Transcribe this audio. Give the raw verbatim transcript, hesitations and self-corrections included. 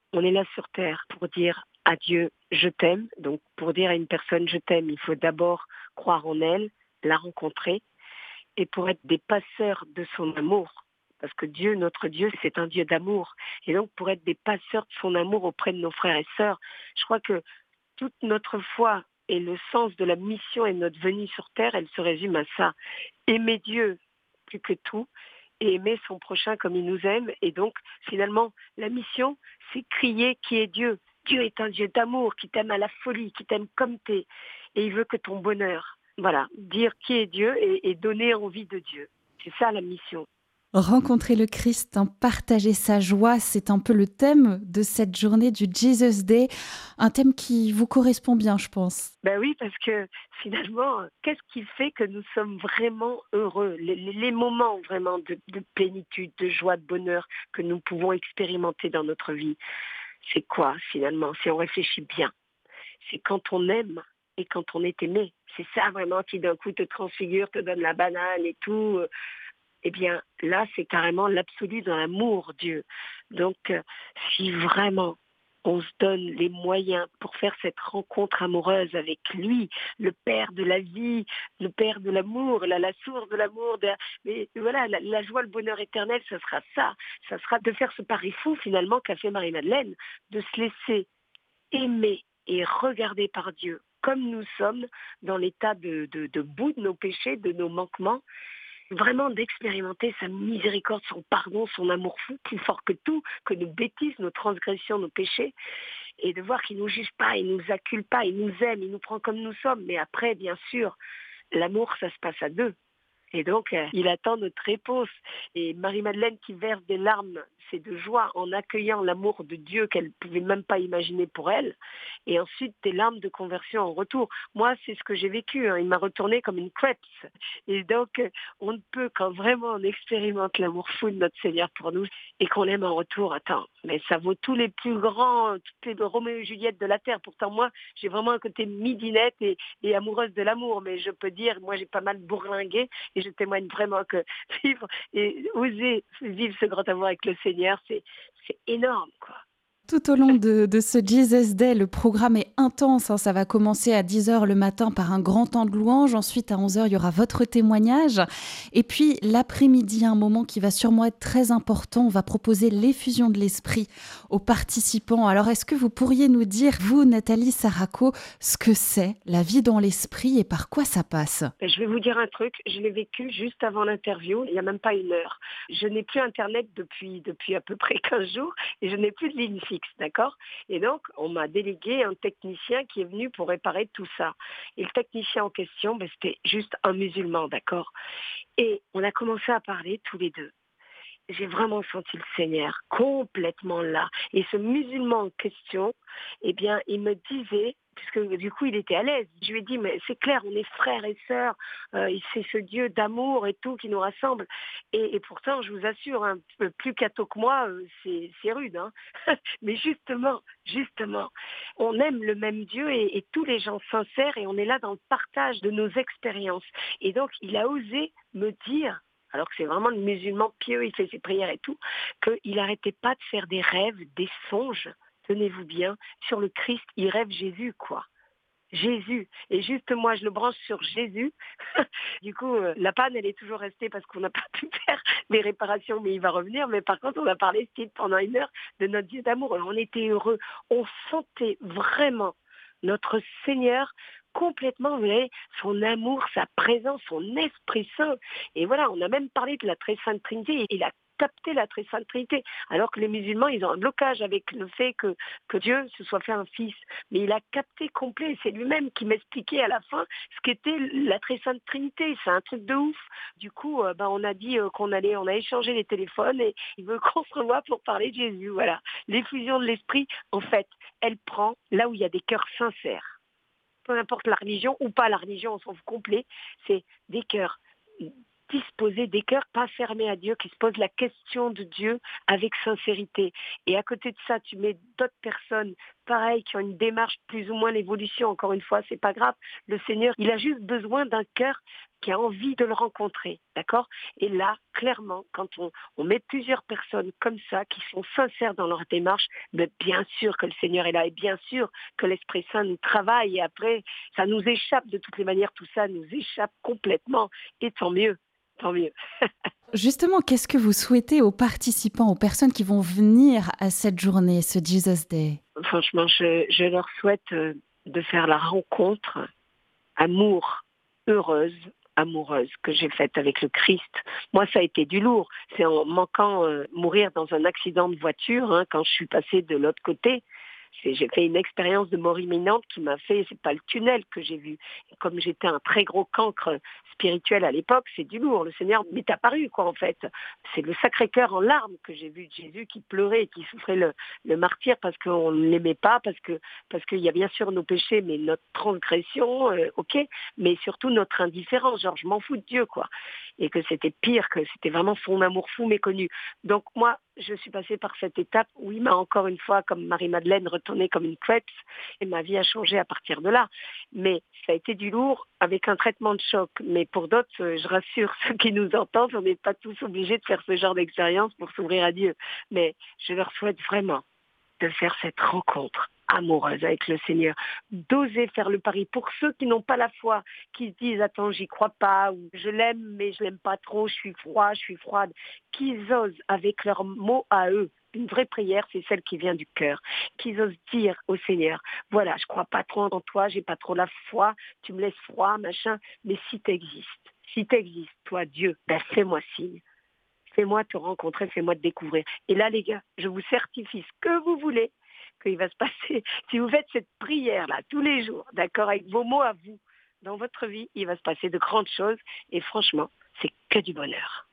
On est là sur terre pour dire à Dieu je t'aime. Donc pour dire à une personne je t'aime, il faut d'abord croire en elle, la rencontrer, et pour être des passeurs de son amour. Parce que Dieu, notre Dieu, c'est un Dieu d'amour. Et donc pour être des passeurs de son amour auprès de nos frères et sœurs, je crois que toute notre foi et le sens de la mission et de notre venue sur terre, elle se résume à ça. Aimer Dieu plus que tout et aimer son prochain comme il nous aime. Et donc, finalement, la mission, c'est crier qui est Dieu. Dieu est un Dieu d'amour qui t'aime à la folie, qui t'aime comme t'es. Et il veut que ton bonheur. Voilà, dire qui est Dieu et, et donner envie de Dieu. C'est ça la mission. Rencontrer le Christ, hein, partager sa joie, c'est un peu le thème de cette journée du Jesus Day, un thème qui vous correspond bien, je pense. Ben oui, parce que finalement, qu'est-ce qui fait que nous sommes vraiment heureux? Les, les- les moments vraiment de, de plénitude, de joie, de bonheur que nous pouvons expérimenter dans notre vie, c'est quoi finalement, si on réfléchit bien? C'est quand on aime et quand on est aimé. C'est ça vraiment qui d'un coup te transfigure, te donne la banane et tout. Eh bien, là, c'est carrément l'absolu dans l'amour, Dieu. Donc, euh, si vraiment on se donne les moyens pour faire cette rencontre amoureuse avec lui, le Père de la vie, le Père de l'amour, la, la source de l'amour, de- mais voilà, la, la joie, le bonheur éternel, ce sera ça. Ça sera de faire ce pari fou finalement qu'a fait Marie-Madeleine, de se laisser aimer et regarder par Dieu comme nous sommes dans l'état de, de, de bout de nos péchés, de nos manquements, vraiment d'expérimenter sa miséricorde, son pardon, son amour fou, plus fort que tout, que nos bêtises, nos transgressions, nos péchés, et de voir qu'il ne nous juge pas, il ne nous accule pas, il nous aime, il nous prend comme nous sommes. Mais après, bien sûr, l'amour, ça se passe à deux. Et donc, euh, il attend notre réponse. Et Marie-Madeleine qui verse des larmes, c'est de joie en accueillant l'amour de Dieu qu'elle ne pouvait même pas imaginer pour elle. Et ensuite, des larmes de conversion en retour. Moi, c'est ce que j'ai vécu. Hein. Il m'a retourné comme une crêpe. Et donc, euh, on ne peut, quand vraiment on expérimente l'amour fou de notre Seigneur pour nous et qu'on l'aime en retour, attends, mais ça vaut tous les plus grands, toutes les Roméo et Juliette de la terre. Pourtant, moi, j'ai vraiment un côté midinette et, et amoureuse de l'amour. Mais je peux dire, moi, j'ai pas mal bourlingué. Et je témoigne vraiment que vivre et oser vivre ce grand amour avec le Seigneur, c'est, c'est énorme, quoi. Tout au long de, de ce Jesus Day, le programme est intense, hein. Ça va commencer à dix heures le matin par un grand temps de louange. Ensuite, à onze heures, il y aura votre témoignage. Et puis, l'après-midi, un moment qui va sûrement être très important. On va proposer l'effusion de l'esprit aux participants. Alors, est-ce que vous pourriez nous dire, vous, Nathalie Saraco, ce que c'est la vie dans l'esprit et par quoi ça passe? Je vais vous dire un truc, je l'ai vécu juste avant l'interview, il n'y a même pas une heure. Je n'ai plus Internet depuis, depuis à peu près quinze jours et je n'ai plus de ligne fixe, d'accord? Et donc, on m'a délégué un technicien qui est venu pour réparer tout ça. Et le technicien en question, ben, c'était juste un musulman, d'accord? Et on a commencé à parler tous les deux. J'ai vraiment senti le Seigneur complètement là. Et ce musulman en question, eh bien, il me disait, puisque du coup il était à l'aise, je lui ai dit, mais c'est clair, on est frères et sœurs, euh, c'est ce Dieu d'amour et tout qui nous rassemble. Et, et pourtant, je vous assure, un peu plus catho que moi, euh, c'est, c'est rude. Hein. Mais justement, justement, on aime le même Dieu et, et tous les gens sincères et on est là dans le partage de nos expériences. Et donc, il a osé me dire, alors que c'est vraiment le musulman pieux, il fait ses prières et tout, qu'il n'arrêtait pas de faire des rêves, des songes, tenez-vous bien, sur le Christ, il rêve Jésus, quoi. Jésus. Et juste moi, je le branche sur Jésus. Du coup, euh, la panne, elle est toujours restée parce qu'on n'a pas pu faire les réparations, mais il va revenir. Mais par contre, on a parlé style pendant une heure de notre Dieu d'amour. Et on était heureux. On sentait vraiment notre Seigneur complètement, vous voyez, son amour, sa présence, son Esprit Saint. Et voilà, on a même parlé de la très sainte Trinité. Il a capté la très sainte Trinité. Alors que les musulmans, ils ont un blocage avec le fait que, que Dieu se soit fait un fils. Mais il a capté complet. C'est lui-même qui m'expliquait à la fin ce qu'était la très sainte Trinité. C'est un truc de ouf. Du coup, euh, ben, on a dit euh, qu'on allait, on a échangé les téléphones et il veut qu'on se revoie pour parler de Jésus. Voilà. L'effusion de l'esprit, en fait, elle prend là où il y a des cœurs sincères. Peu importe la religion ou pas la religion, on s'en fout complet. C'est des cœurs disposés, des cœurs pas fermés à Dieu, qui se posent la question de Dieu avec sincérité. Et à côté de ça, tu mets d'autres personnes, pareil, qui ont une démarche plus ou moins l'évolution. Encore une fois, c'est pas grave. Le Seigneur, il a juste besoin d'un cœur qui a envie de le rencontrer, d'accord? Et là, clairement, quand on, on met plusieurs personnes comme ça, qui sont sincères dans leur démarche, mais bien sûr que le Seigneur est là, et bien sûr que l'Esprit Saint nous travaille, et après, ça nous échappe de toutes les manières, tout ça nous échappe complètement, et tant mieux, tant mieux. Justement, qu'est-ce que vous souhaitez aux participants, aux personnes qui vont venir à cette journée, ce Jesus Day? Franchement, je, je leur souhaite euh, de faire la rencontre amour, heureuse, amoureuse que j'ai faite avec le Christ. Moi, ça a été du lourd. C'est en manquant euh, mourir dans un accident de voiture, hein, quand je suis passée de l'autre côté. C'est, j'ai fait une expérience de mort imminente qui m'a fait, c'est pas le tunnel que j'ai vu. Et comme j'étais un très gros cancre spirituel à l'époque, c'est du lourd. Le Seigneur m'est apparu, quoi, en fait. C'est le Sacré-Cœur en larmes que j'ai vu de Jésus qui pleurait et qui souffrait le, le martyr parce qu'on ne l'aimait pas, parce que, parce qu'il y a bien sûr nos péchés, mais notre transgression, euh, ok, mais surtout notre indifférence. Genre, je m'en fous de Dieu, quoi. Et que c'était pire, que c'était vraiment son amour fou méconnu. Donc, moi, je suis passée par cette étape où il m'a encore une fois, comme Marie-Madeleine, retournée comme une crêpe et ma vie a changé à partir de là. Mais ça a été du lourd avec un traitement de choc. Mais pour d'autres, je rassure ceux qui nous entendent, on n'est pas tous obligés de faire ce genre d'expérience pour s'ouvrir à Dieu. Mais je leur souhaite vraiment de faire cette rencontre amoureuse avec le Seigneur, d'oser faire le pari pour ceux qui n'ont pas la foi, qui se disent attends j'y crois pas, ou je l'aime mais je l'aime pas trop, je suis froid, je suis froide, qu'ils osent avec leurs mots à eux. Une vraie prière, c'est celle qui vient du cœur, qu'ils osent dire au Seigneur, voilà, je crois pas trop en toi, j'ai pas trop la foi, tu me laisses froid, machin, mais si t'existes, si t'existes, toi Dieu, ben fais-moi signe. Fais-moi te rencontrer, fais-moi te découvrir. Et là, les gars, je vous certifie ce que vous voulez, qu'il va se passer. Si vous faites cette prière-là tous les jours, d'accord, avec vos mots à vous, dans votre vie, il va se passer de grandes choses. Et franchement, c'est que du bonheur.